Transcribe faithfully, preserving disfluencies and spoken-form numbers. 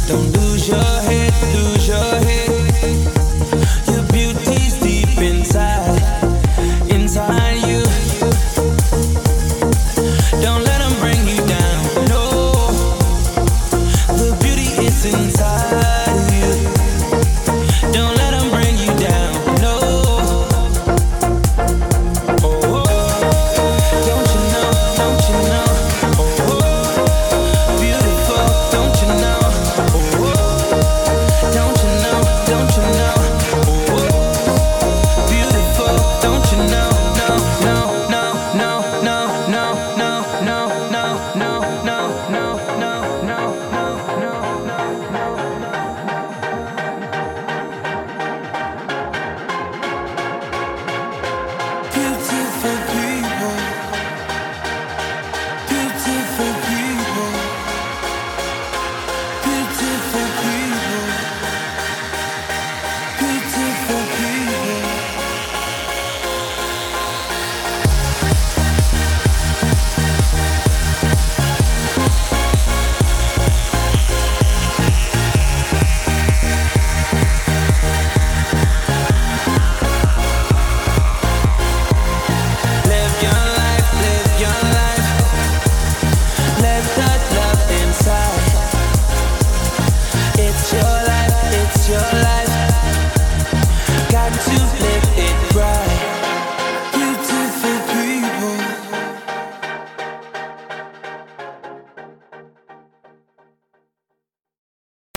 Don't lose your head, lose your head. Your beauty's deep inside, inside you. Don't let them bring you down, no. The beauty is inside of you. Don't let them bring you down, no. Oh, oh. Don't you know, don't you know? Oh, oh. Beautiful, don't you know? Oh, oh. Don't you know, don't you know? Oh, oh. Beautiful, don't you know? No, no, no, no, no, no, no, no, no, no, no, no, no, no, no, no, beautiful people, beautiful people, beautiful people.